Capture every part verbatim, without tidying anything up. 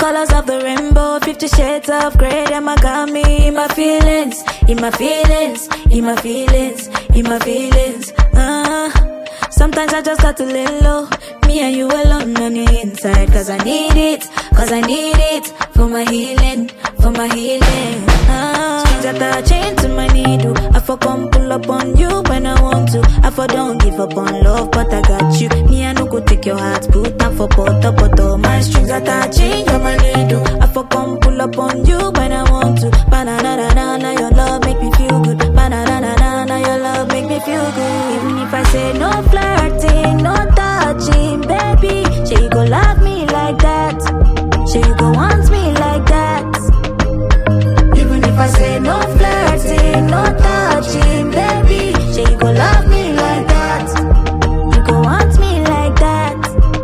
colors of the rainbow, fifty shades of grey. Them I got me in my feelings, in my feelings, in my feelings, in my feelings. Uh, sometimes I just got to lay low. Me and you alone on the inside. Cause I need it, cause I need it. For my healing, for my healing. Uh, strings attaching to my needle. I for come pull up on you when I want to. I for don't give up on love, but I got you. Me I no go take your heart, put down for poto poto. My strings attaching, you're my needle. I for come pull up on you when I want to. Ba-na-na-na-na, your love make me feel good. Ba-na-na-na-na, your love make me feel good. Even if I say no flirting, no touching, baby, say you go love me like that. Say you go want me like that. Even if I say no flirting, no touching, baby, say you go love me like that. You go want me like that.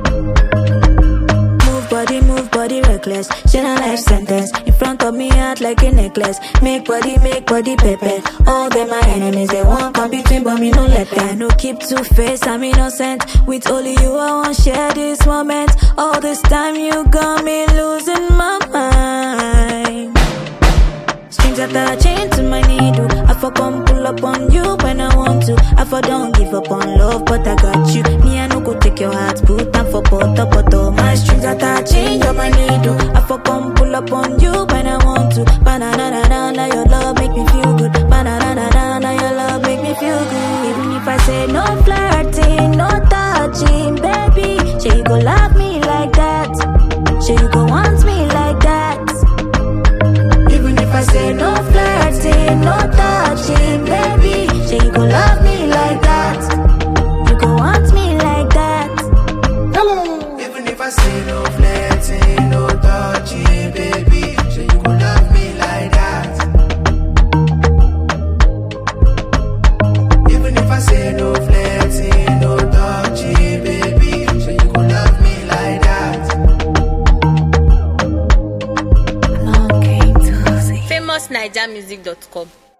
Move body, move body reckless. Share a life sentence in front of me, act like a necklace. Make body, make body pepe. All them my enemies, they won't come between, but me no let them. No keep two face, I'm innocent. With only you, I won't share this moment. All this time you got me losing my mind. Strings attaching to my needle. I for come pull up on you when I want to. I for don't give up on love, but I got you. Me I no go take your heart, put down for poto poto. My strings attaching, you're my needle. I for come pull up on you when I want to. Ba-na-na-na-na, your love make me feel good. Ba-na-na-na-na, your love make me feel good. Even if I say no flirting, no touching, baby, say you go love me like that. Say you go want me like that. Even if I say no flirting, no touching, baby, say you go love me like that. You go want me like that. Hello. Even if I say no flirting, no touching, baby, say you go love me like that. Even if I say no flirting, no touching, baby, say you go love me like that. Long came to see. famous naija music dot com